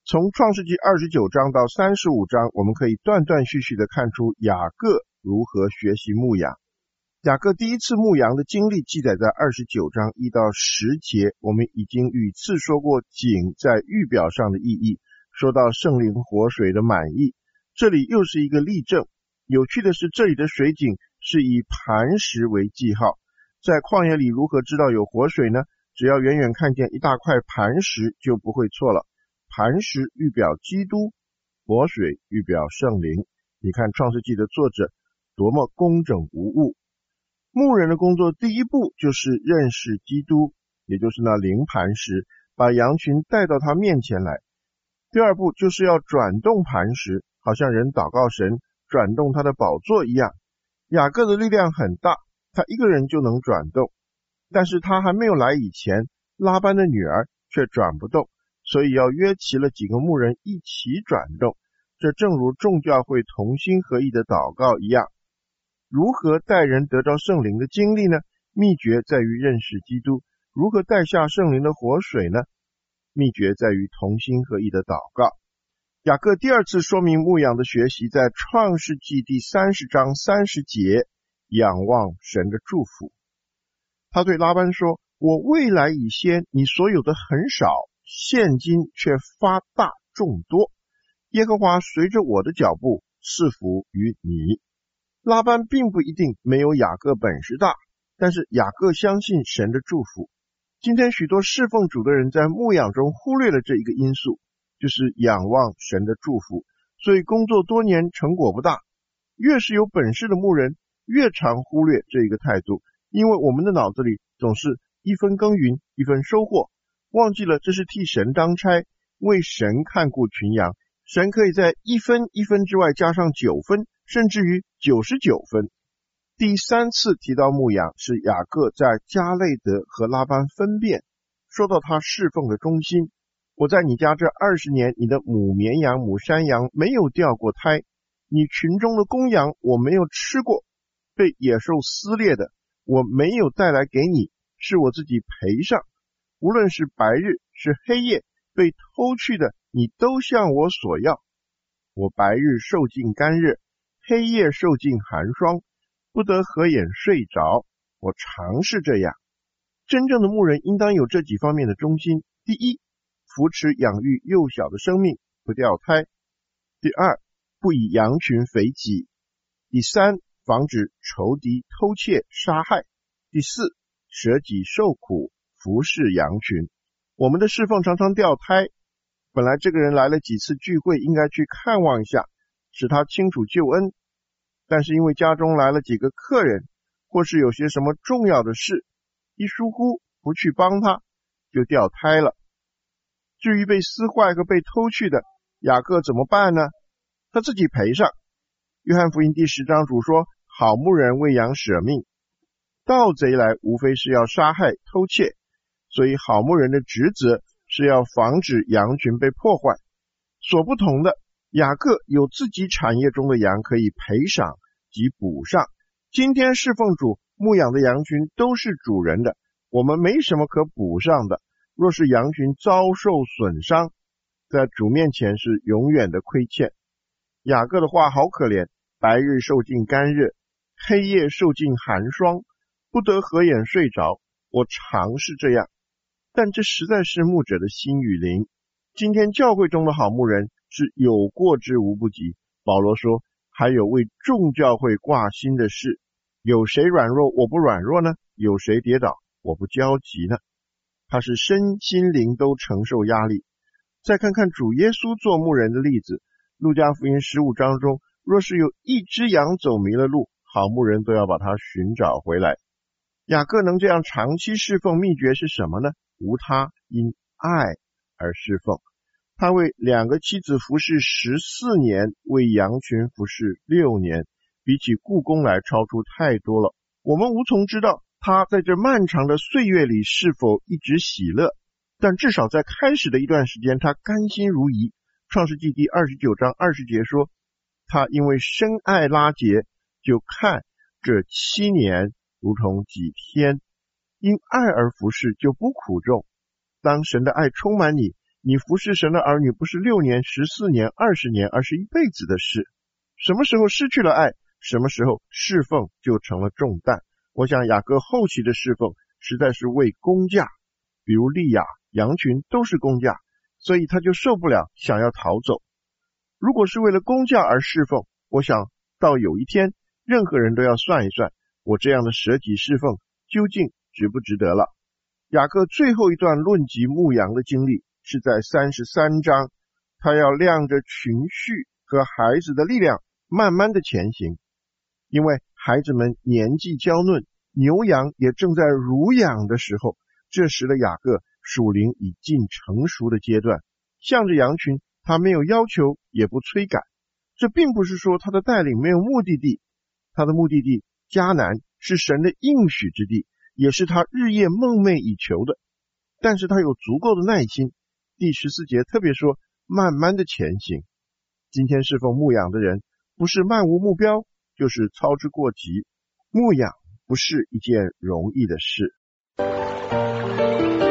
从创世纪29章到35章，我们可以断断续续的看出雅各如何学习牧养。雅各第一次牧羊的经历记载在29章1到10节，我们已经屡次说过井在预表上的意义，说到圣灵活水的满溢，这里又是一个例证。有趣的是，这里的水井是以磐石为记号，在旷野里如何知道有活水呢？只要远远看见一大块磐石就不会错了。磐石预表基督，活水预表圣灵。你看创世纪的作者多么工整无误。牧人的工作第一步就是认识基督，也就是那灵磐石，把羊群带到他面前来。第二步就是要转动磐石，好像人祷告神转动他的宝座一样。雅各的力量很大，他一个人就能转动，但是他还没有来以前，拉班的女儿却转不动，所以要约齐了几个牧人一起转动。这正如众教会同心合意的祷告一样。如何带人得着圣灵的经历呢？秘诀在于认识基督。如何带下圣灵的活水呢？秘诀在于同心合意的祷告。雅各第二次说明牧养的学习在创世纪第30章30节，仰望神的祝福。他对拉班说，我未来已先，你所有的很少，现今却发大众多。耶和华随着我的脚步赐福于你。拉班并不一定没有雅各本事大，但是雅各相信神的祝福。今天许多侍奉主的人在牧养中忽略了这一个因素，就是仰望神的祝福，所以工作多年成果不大。越是有本事的牧人，越常忽略这一个态度，因为我们的脑子里总是一分耕耘一分收获，忘记了这是替神当差，为神看顾群羊。神可以在一分一分之外加上9分，甚至于99分。第三次提到牧养，是雅各在加类德和拉班分辨，说到他侍奉的忠心。我在你家这20年，你的母绵羊母山羊没有掉过胎，你群中的公羊我没有吃过，被野兽撕裂的我没有带来给你，是我自己赔上。无论是白日是黑夜被偷去的，你都向我索要。我白日受尽干热，黑夜受尽寒霜，不得合眼睡着。我常是这样。真正的牧人应当有这几方面的忠心。第一，扶持养育幼小的生命，不掉胎。第二，不以羊群肥己。第三，防止仇敌偷窃杀害。第四，舍己受苦，服侍羊群。我们的侍奉常常掉胎，本来这个人来了几次聚会，应该去看望一下，使他清楚救恩，但是因为家中来了几个客人，或是有些什么重要的事，一疏忽不去帮他，就掉胎了。至于被撕坏和被偷去的，雅各怎么办呢？他自己赔上。约翰福音第10章主说，好牧人为羊舍命，盗贼来无非是要杀害偷窃，所以好牧人的职责是要防止羊群被破坏。所不同的，雅各有自己产业中的羊可以赔赏及补上。今天侍奉主牧养的羊群都是主人的，我们没什么可补上的。若是羊群遭受损伤，在主面前是永远的亏欠。雅各的话好可怜，白日受尽干热，黑夜受尽寒霜，不得合眼睡着。我常是这样。但这实在是牧者的心与灵。今天教会中的好牧人是有过之无不及。保罗说，还有为众教会挂心的事，有谁软弱我不软弱呢？有谁跌倒我不焦急呢？他是身心灵都承受压力。再看看主耶稣做牧人的例子，路加福音15章中，若是有一只羊走迷了路，好牧人都要把它寻找回来。雅各能这样长期侍奉，秘诀是什么呢？无他，因爱而侍奉。他为2个妻子服侍14年，为羊群服侍6年，比起雇工来超出太多了。我们无从知道他在这漫长的岁月里是否一直喜乐，但至少在开始的一段时间，他甘心如饴。创世纪第29章20节说，他因为深爱拉结，就看这7年如同几天。因爱而服侍就不苦重。当神的爱充满你， 你服侍神的儿女不是6年、14年、20年，而是一辈子的事。什么时候失去了爱，什么时候侍奉就成了重担。我想雅各后期的侍奉实在是为工价，比如利亚、羊群都是工价，所以他就受不了，想要逃走。如果是为了工价而侍奉，我想到有一天任何人都要算一算，我这样的舍己侍奉究竟值不值得了。雅各最后一段论及牧羊的经历是在33章，他要量着群畜和孩子的力量慢慢的前行，因为孩子们年纪娇嫩，牛羊也正在乳养的时候，这时的雅各属灵已近成熟的阶段，向着羊群，他没有要求也不催赶。这并不是说他的带领没有目的地，他的目的地迦南是神的应许之地，也是他日夜梦寐以求的，但是他有足够的耐心。第14节特别说慢慢的前行。今天侍奉牧养的人不是漫无目标，就是操之过急。牧养不是一件容易的事。